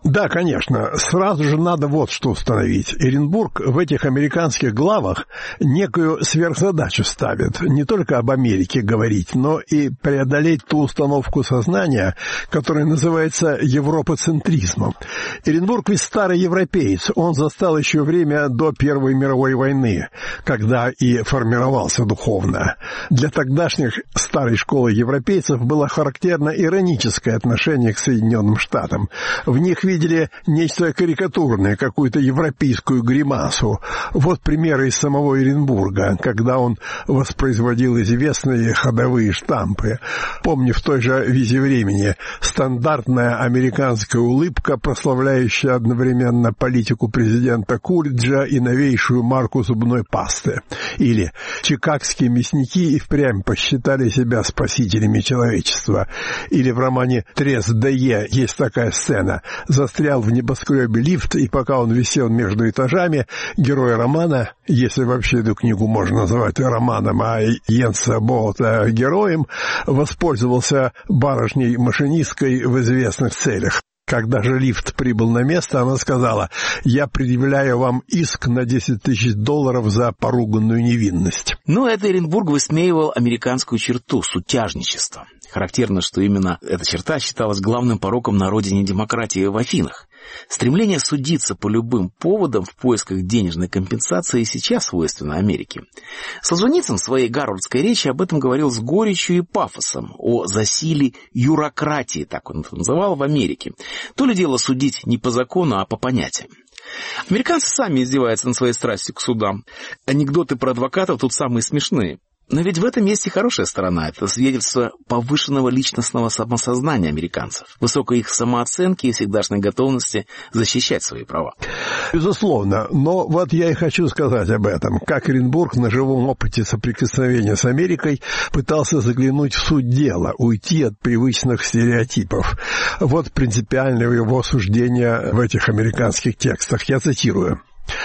Да, конечно. Сразу же надо вот что установить. Эренбург в этих американских главах некую сверхзадачу ставит. Не только об Америке говорить, но и преодолеть ту установку сознания, которая называется европоцентризмом. Эренбург ведь старый европеец. Он застал еще время до Первой мировой войны, когда и формировался духовно. Для тогдашних старой школы европейцев было характерно ироническое отношение к Соединенным Штатам. В них видели нечто карикатурное, какую-то европейскую гримасу. Вот примеры из самого Эренбурга, когда он воспроизводил известные ходовые штампы. Помню, в той же «Визе времени» стандартная американская улыбка, прославляющая одновременно политику президента Кулиджа и новейшую марку зубной пасты. Или «Чикагские мясники и впрямь посчитали себя спасителями человечества». Или в романе «Трес Дае» есть такая сцена. Застрял в небоскребе лифт, и пока он висел между этажами, герой романа, если вообще эту книгу можно назвать романом, а Йенса Боута героем, воспользовался барышней-машинисткой в известных целях. Когда же лифт прибыл на место, она сказала: «Я предъявляю вам иск на десять тысяч долларов за поруганную невинность». Но это Эренбург высмеивал американскую черту – сутяжничество. Характерно, что именно эта черта считалась главным пороком на родине демократии в Афинах. Стремление судиться по любым поводам в поисках денежной компенсации сейчас свойственно Америке. Солженицын в своей гарвардской речи об этом говорил с горечью и пафосом, о засилии юрократии, так он это называл, в Америке. То ли дело судить не по закону, а по понятиям. Американцы сами издеваются над своей страстью к судам. Анекдоты про адвокатов тут самые смешные. Но ведь в этом есть и хорошая сторона. Это свидетельство повышенного личностного самосознания американцев, высокой их самооценки и всегдашней готовности защищать свои права. Безусловно. Но вот я и хочу сказать об этом. Как Эренбург на живом опыте соприкосновения с Америкой пытался заглянуть в суть дела, уйти от привычных стереотипов. Вот принципиальное его суждение в этих американских текстах. Я цитирую.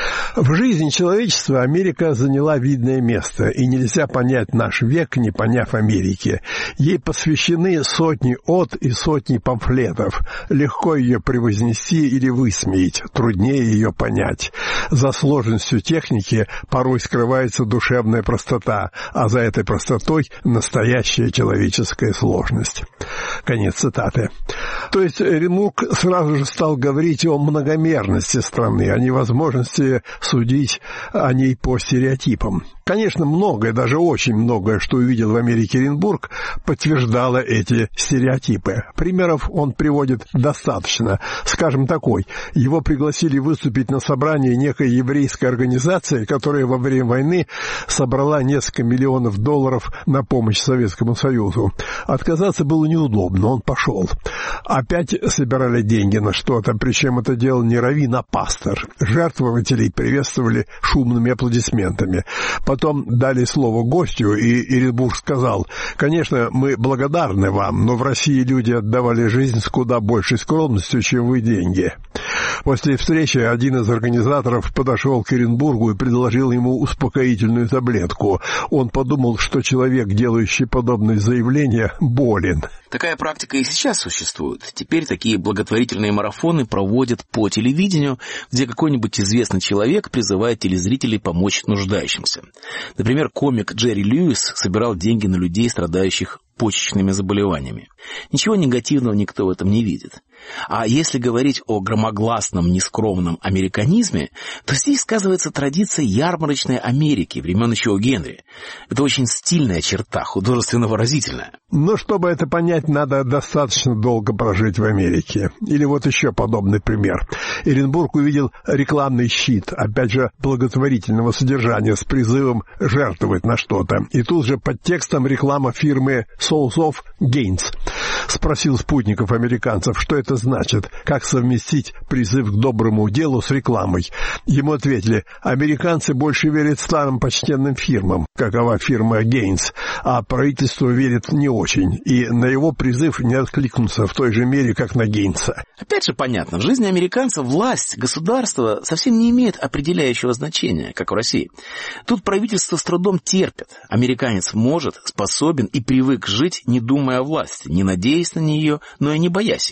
В жизни человечества Америка заняла видное место, и нельзя понять наш век, не поняв Америки. Ей посвящены сотни от и сотни памфлетов. Легко ее превознести или высмеять, труднее ее понять. За сложностью техники порой скрывается душевная простота, а за этой простотой настоящая человеческая сложность. Конец цитаты. То есть Эренбург сразу же стал говорить о многомерности страны, о невозможности судить о ней по стереотипам. Конечно, многое, даже очень многое, что увидел в Америке Эренбург, подтверждало эти стереотипы. Примеров он приводит достаточно. Скажем, такой. Его пригласили выступить на собрании некой еврейской организации, которая во время войны собрала несколько миллионов долларов на помощь Советскому Союзу. Отказаться было неудобно, он пошел. Опять собирали деньги на что-то, причем это делал не раввин, а пастор. Жертвователей приветствовали шумными аплодисментами. Потом дали слово гостю, и Эренбург сказал: «Конечно, мы благодарны вам, но в России люди отдавали жизнь с куда большей скромностью, чем вы деньги». После встречи один из организаторов подошел к Эренбургу и предложил ему успокоительную таблетку. Он подумал, что человек, делающий подобные заявления, болен. Такая практика и сейчас существует. Теперь такие благотворительные марафоны проводят по телевидению, где какой-нибудь известный человек призывает телезрителей помочь нуждающимся. Например, комик Джерри Льюис собирал деньги на людей, страдающих почечными заболеваниями. Ничего негативного никто в этом не видит. А если говорить о громогласном, нескромном американизме, то здесь сказывается традиция ярмарочной Америки времен еще Генри. Это очень стильная черта, художественно выразительная. Но чтобы это понять, надо достаточно долго прожить в Америке. Или вот еще подобный пример. Эренбург увидел рекламный щит, опять же, благотворительного содержания с призывом жертвовать на что-то. И тут же под текстом реклама фирмы Souls of Gains. Спросил спутников американцев, что это значит, как совместить призыв к доброму делу с рекламой. Ему ответили: американцы больше верят старым почтенным фирмам, какова фирма Gains, а правительство верит не очень, и на его призыв не откликнутся в той же мере, как на Гейнса. Опять же понятно, в жизни американцев власть, государство совсем не имеет определяющего значения, как в России. Тут правительство с трудом терпит. Американец может, способен и привык жить, не думая о власти, не надеясь на нее, но и не боясь ее.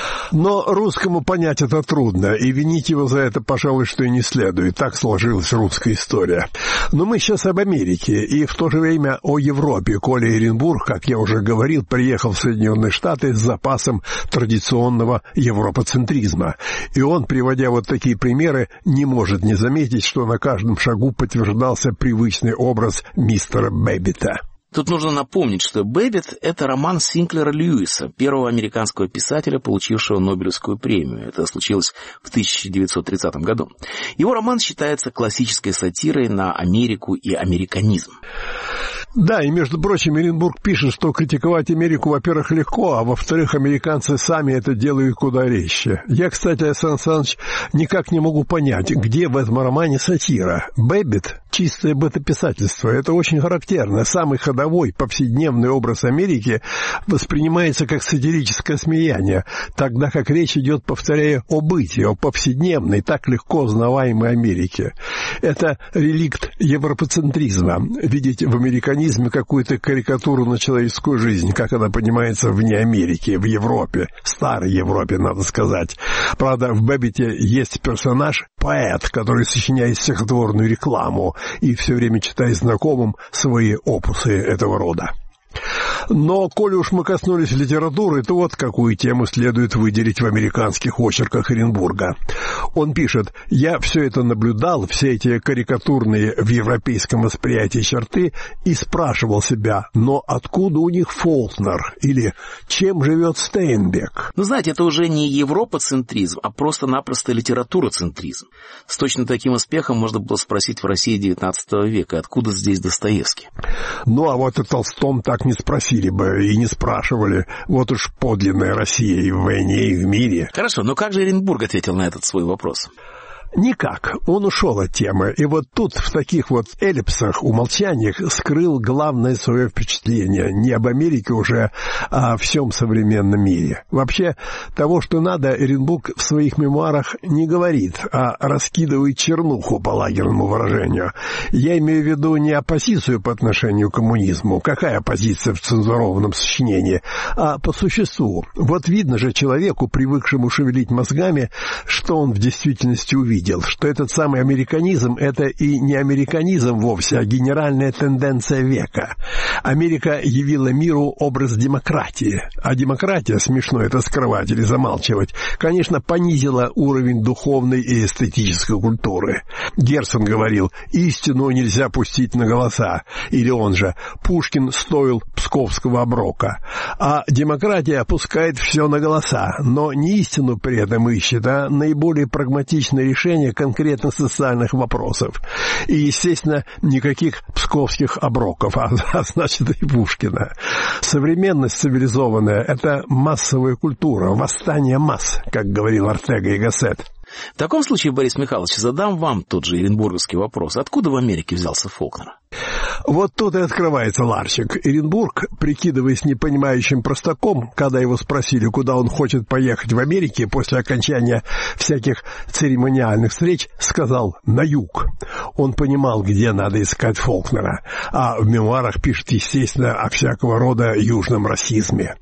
Но русскому понять это трудно, и винить его за это, пожалуй, что и не следует. Так сложилась русская история. Но мы сейчас об Америке, и в то же время о Европе. Коля Эренбург, как я уже говорил, приехал в Соединенные Штаты с запасом традиционного европоцентризма. И он, приводя вот такие примеры, не может не заметить, что на каждом шагу подтверждался привычный образ мистера Бэббита. Тут нужно напомнить, что «Бэббит» — это роман Синклера Льюиса, первого американского писателя, получившего Нобелевскую премию. Это случилось в тысяча девятьсот тридцатом году. Его роман считается классической сатирой на Америку и американизм. Да, и, между прочим, Эренбург пишет, что критиковать Америку, во-первых, легко, а во-вторых, американцы сами это делают куда резче. Я, кстати, Сан Саныч, никак не могу понять, где в этом романе сатира. «Бэббит» — чистое бытописательство. Это очень характерно. Самый ходовой, повседневный образ Америки воспринимается как сатирическое смеяние, тогда как речь идет, повторяю, о быте, о повседневной, так легко узнаваемой Америке. Это реликт европоцентризма. Видеть в американизме какую-то карикатуру на человеческую жизнь, как она понимается вне Америки, в Европе, старой Европе, надо сказать. Правда, в «Бэббите» есть персонаж, поэт, который сочиняет стихотворную рекламу и все время читает знакомым свои опусы этого рода. Но, коли уж мы коснулись литературы, то вот какую тему следует выделить в американских очерках Эренбурга. Он пишет: «Я все это наблюдал, все эти карикатурные в европейском восприятии черты, и спрашивал себя, но откуда у них Фолкнер? Или чем живет Стейнбек?» Ну, знаете, это уже не европоцентризм, а просто-напросто литературоцентризм. С точно таким успехом можно было спросить в России девятнадцатого века, откуда здесь Достоевский. Ну, а вот о Толстом так не спросили бы и не спрашивали. Вот уж подлинная Россия и в войне, и в мире. Хорошо, но как же Эренбург ответил на этот свой вопрос? Никак. Он ушел от темы. И вот тут, в таких вот эллипсах, умолчаниях, скрыл главное свое впечатление. Не об Америке уже, а о всем современном мире. Вообще, того, что надо, Эренбург в своих мемуарах не говорит, а раскидывает чернуху, по лагерному выражению. Я имею в виду не оппозицию по отношению к коммунизму, какая оппозиция в цензурованном сочинении, а по существу. Вот видно же человеку, привыкшему шевелить мозгами, что он в действительности увидел. Что этот самый американизм — это и не американизм вовсе, а генеральная тенденция века. Америка явила миру образ демократии, а демократия, смешно это скрывать или замалчивать, конечно, понизила уровень духовной и эстетической культуры. Герцен говорил: «Истину нельзя пустить на голоса», или он же: «Пушкин стоил псковского оброка». А демократия опускает все на голоса, но не истину при этом ищет, а наиболее прагматичное решение конкретно социальных вопросов. И, естественно, никаких псковских оброков, а, а значит и Пушкина. Современность цивилизованная — это массовая культура, восстание масс, как говорил Ортега и Гассет. В таком случае, Борис Михайлович, задам вам тот же эренбургский вопрос. Откуда в Америке взялся Фолкнер? Вот тут и открывается ларчик. Эренбург, прикидываясь непонимающим простаком, когда его спросили, куда он хочет поехать в Америке после окончания всяких церемониальных встреч, сказал: на юг. Он понимал, где надо искать Фолкнера, а в мемуарах пишет, естественно, о всякого рода южном расизме.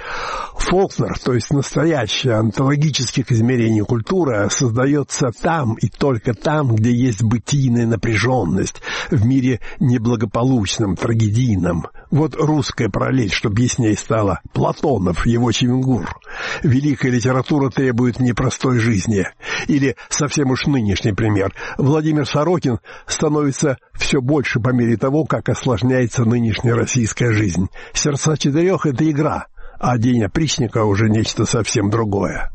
Фолкнер, то есть настоящая онтологических измерений культура, создается там и только там, где есть бытийная напряженность, в мире неблагополучном, трагедийном. Вот русская параллель, чтобы яснее стало: Платонов, его Чевенгур. Великая литература требует непростой жизни. Или, совсем уж нынешний пример, Владимир Сорокин становится все больше по мере того, как осложняется нынешняя российская жизнь. «Сердца четырех» — это игра, а «День опричника» уже нечто совсем другое.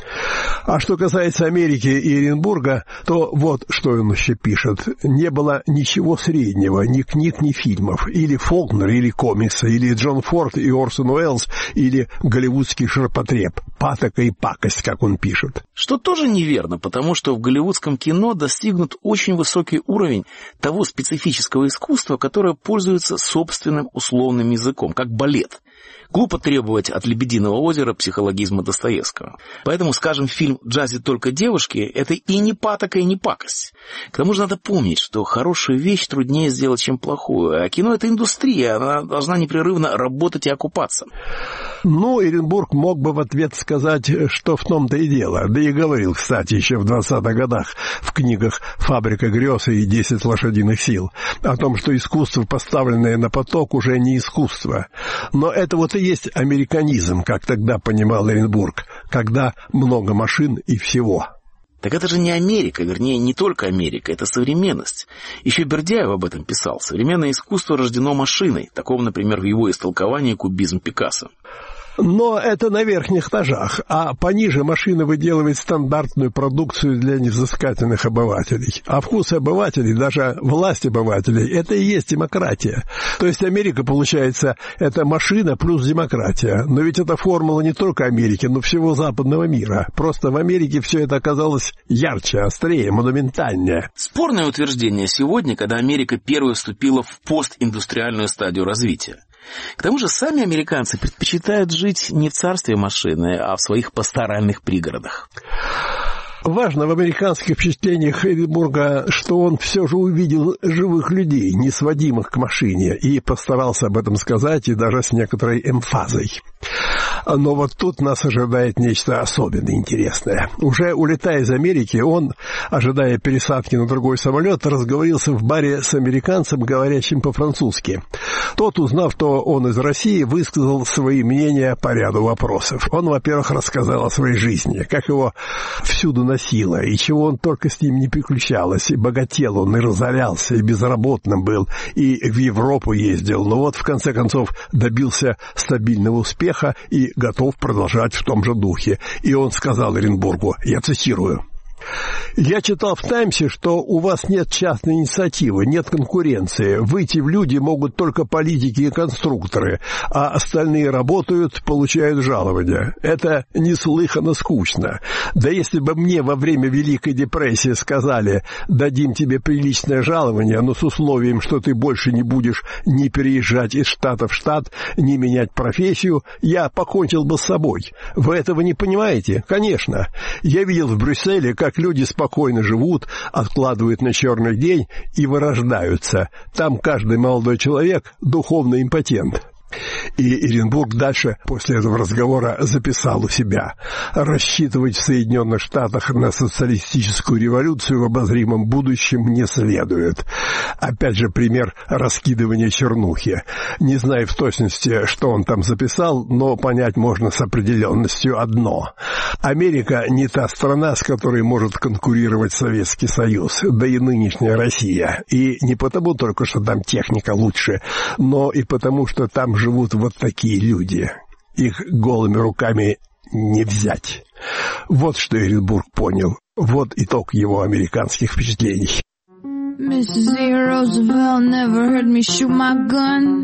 А что касается Америки и Эренбурга, то вот что он еще пишет. Не было ничего среднего, ни книг, ни фильмов. Или Фолкнер, или комиксы, или Джон Форд и Орсон Уэллс, или голливудский ширпотреб. Патока и пакость, как он пишет. Что тоже неверно, потому что в голливудском кино достигнут очень высокий уровень того специфического искусства, которое пользуется собственным условным языком, как балет. Глупо требовать от «Лебединого озера» психологизма Достоевского. Поэтому, скажем, фильм «В джазе только девушки» — это и не патока, и не пакость. К тому же надо помнить, что хорошую вещь труднее сделать, чем плохую. А кино — это индустрия, она должна непрерывно работать и окупаться. Ну, Эренбург мог бы в ответ сказать, что в том-то и дело. Да и говорил, кстати, еще в двадцатых годах в книгах «Фабрика грез» и «Десять лошадиных сил» о том, что искусство, поставленное на поток, уже не искусство. Но это вот и есть американизм, как тогда понимал Эренбург, когда много машин и всего. Так это же не Америка, вернее, не только Америка, это современность. Еще Бердяев об этом писал. Современное искусство рождено машиной. Такого, например, в его истолковании кубизм Пикассо. Но это на верхних этажах, а пониже машина выделывает стандартную продукцию для невзыскательных обывателей. А вкус обывателей, даже власть обывателей, это и есть демократия. То есть Америка, получается, это машина плюс демократия. Но ведь это формула не только Америки, но всего западного мира. Просто в Америке все это оказалось ярче, острее, монументальнее. Спорное утверждение сегодня, когда Америка первой вступила в постиндустриальную стадию развития. К тому же сами американцы предпочитают жить не в царстве машины, а в своих пасторальных пригородах. Важно в американских впечатлениях Эренбурга, что он все же увидел живых людей, не сводимых к машине, и постарался об этом сказать, и даже с некоторой эмфазой. Но вот тут нас ожидает нечто особенно интересное. Уже улетая из Америки, он, ожидая пересадки на другой самолет, разговорился в баре с американцем, говорящим по-французски. Тот, узнав, что он из России, высказал свои мнения по ряду вопросов. Он, во-первых, рассказал о своей жизни, как его всюду носило, и чего он только с ним не приключалось. И богател он, и разорялся, и безработным был, и в Европу ездил. Но вот, в конце концов, добился стабильного успеха и готов продолжать в том же духе. И он сказал Эренбургу, я цитирую: «Я читал в «Таймсе», что у вас нет частной инициативы, нет конкуренции. Выйти в люди могут только политики и конструкторы, а остальные работают, получают жалования. Это неслыханно скучно. Да если бы мне во время Великой депрессии сказали, дадим тебе приличное жалование, но с условием, что ты больше не будешь ни переезжать из штата в штат, ни менять профессию, я покончил бы с собой. Вы этого не понимаете? Конечно. Я видел в Брюсселе, как люди спокойно живут, откладывают на черный день и вырождаются. Там каждый молодой человек духовный импотент». И Эренбург дальше после этого разговора записал у себя: рассчитывать в Соединенных Штатах на социалистическую революцию в обозримом будущем не следует. Опять же пример раскидывания чернухи. Не знаю в точности, что он там записал, но понять можно с определенностью одно: Америка не та страна, с которой может конкурировать Советский Союз, да и нынешняя Россия. И не потому только, что там техника лучше, но и потому, что там живут вот такие люди. Их голыми руками не взять. Вот что Эренбург понял. Вот итог его американских впечатлений. Missus E. Roosevelt never heard me shoot my gun.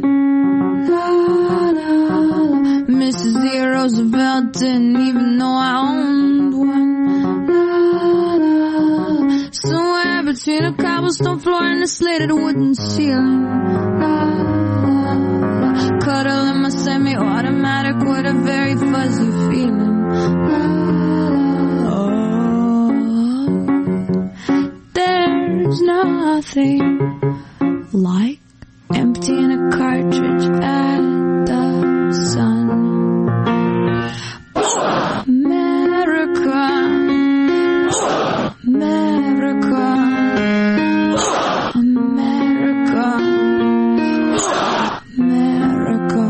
La, la, la. Missus E. Roosevelt didn't even know I owned one. La, la, la. Somewhere between a cobblestone floor and a slated wooden ceiling. La, la, la. Cuddle in my semi-automatic with a very fuzzy feeling. La, la, oh. There's nothing like emptying a cartridge at the sun. America, America, America, America.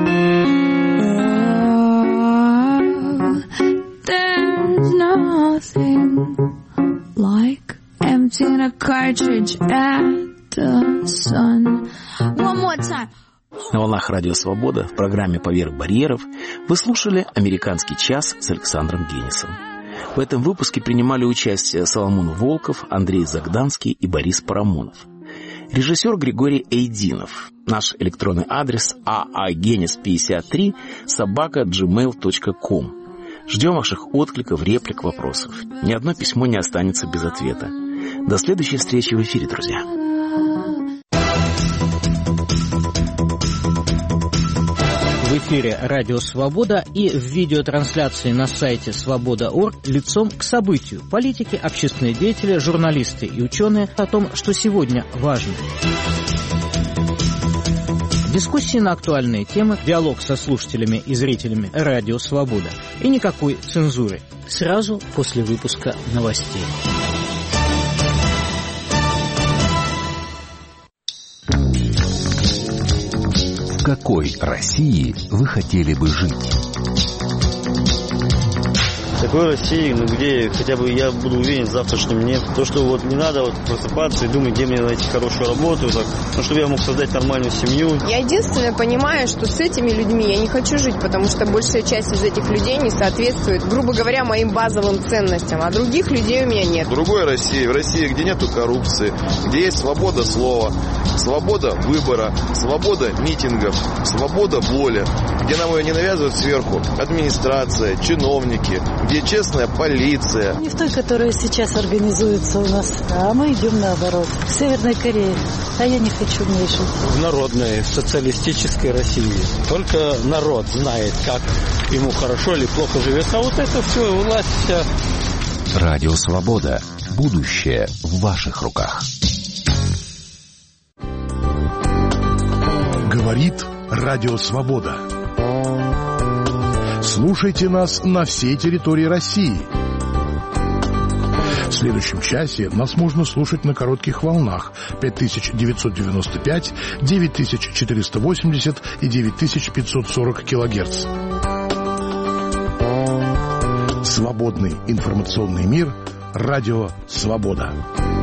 Oh, there's nothing like emptying a cartridge at the sun. One more time. На волнах Радио Свобода в программе «Поверх барьеров» вы слушали «Американский час» с Александром Генисом. В этом выпуске принимали участие Соломон Волков, Андрей Загданский и Борис Парамонов. Режиссер Григорий Эйдинов. Наш электронный адрес а а генис пятьдесят три собака джи мейл точка ком. Ждем ваших откликов, реплик, вопросов. Ни одно письмо не останется без ответа. До следующей встречи в эфире, друзья. В эфире «Радио Свобода» и в видеотрансляции на сайте свобода точка орг лицом к событию. Политики, общественные деятели, журналисты и ученые о том, что сегодня важно. Дискуссии на актуальные темы, диалог со слушателями и зрителями «Радио Свобода». И никакой цензуры. Сразу после выпуска новостей. В какой России вы хотели бы жить? В такой России, ну, где хотя бы я буду уверен в завтрашнем дне. То, что вот не надо вот просыпаться и думать, где мне найти хорошую работу, так, ну, чтобы я мог создать нормальную семью. Я единственное понимаю, что с этими людьми я не хочу жить, потому что большая часть из этих людей не соответствует, грубо говоря, моим базовым ценностям, а других людей у меня нет. В другой России, в России, где нету коррупции, где есть свобода слова, свобода выбора, свобода митингов, свобода воли, где нам ее не навязывают сверху администрация, чиновники, где честная полиция. Не в той, которая сейчас организуется у нас, а мы идем наоборот. В Северной Корее, а я не хочу в ней жить. В народной, социалистической России. Только народ знает, как ему хорошо или плохо живется. А вот это все, власть вся. Радио Свобода. Будущее в ваших руках. Говорит Радио Свобода. Слушайте нас на всей территории России. В следующем часе нас можно слушать на коротких волнах пять тысяч девятьсот девяносто пять, девять тысяч четыреста восемьдесят и девять тысяч пятьсот сорок килогерц. Свободный информационный мир. Радио Свобода.